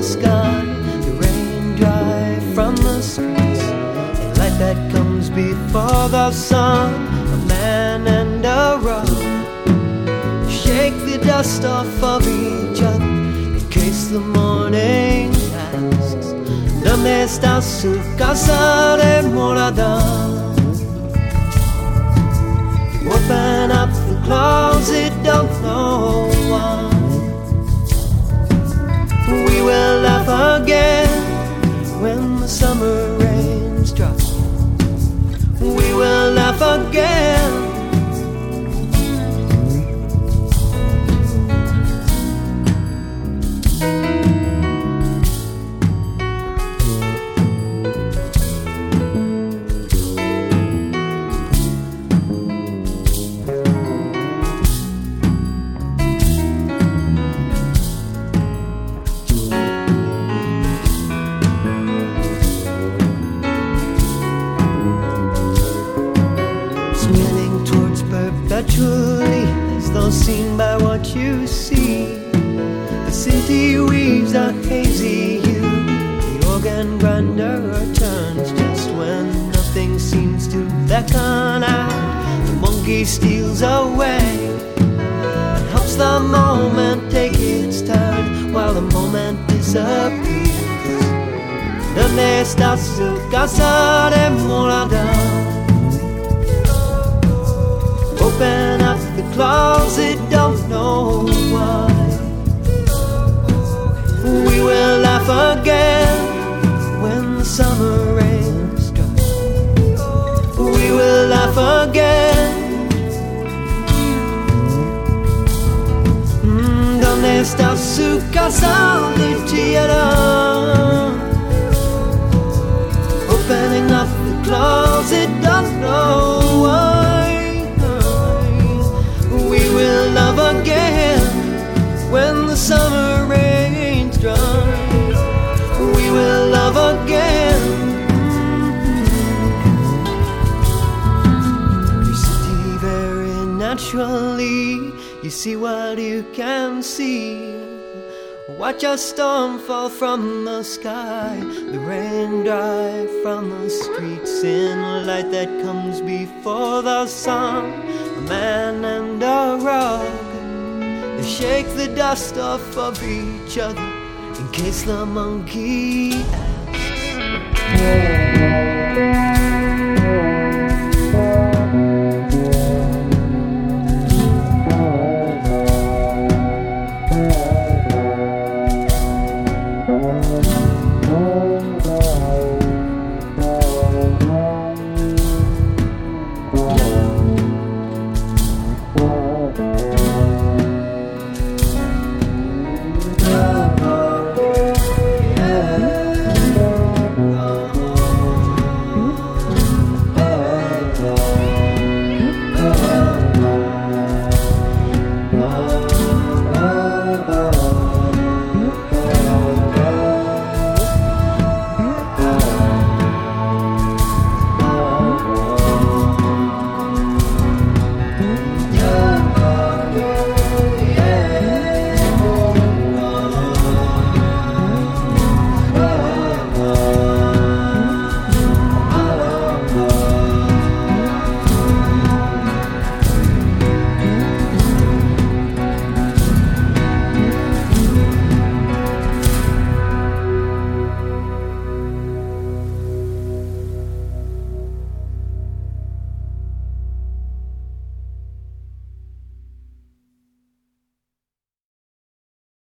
sky, the rain dry from the streets, a light that comes before the sun, a man and a rock. Shake the dust off of each other in case the morning asks. ¿Dónde está su casa de morada? You open up the closet, don't know why. We will laugh again when the summer rains drop. We will laugh again. Perpetually, as though seen by what you see, the city weaves a hazy hue. The organ grinder returns just when nothing seems to beckon out. The monkey steals away and helps the moment take its turn while the moment disappears. ¿Dónde está su casa de morada? Open up the closet, don't know why. We will laugh again when the summer rains dry. We will laugh again. ¿Dónde está su casa de tierra? Opening up the closet, don't know why. We will love again when the summer rains dry. We will love again. You see very naturally, you see what you can see. Watch a storm fall from the sky, the rain dry from the streets in light that comes before the sun. A man and a rug, they shake the dust off of each other in case the monkey asks.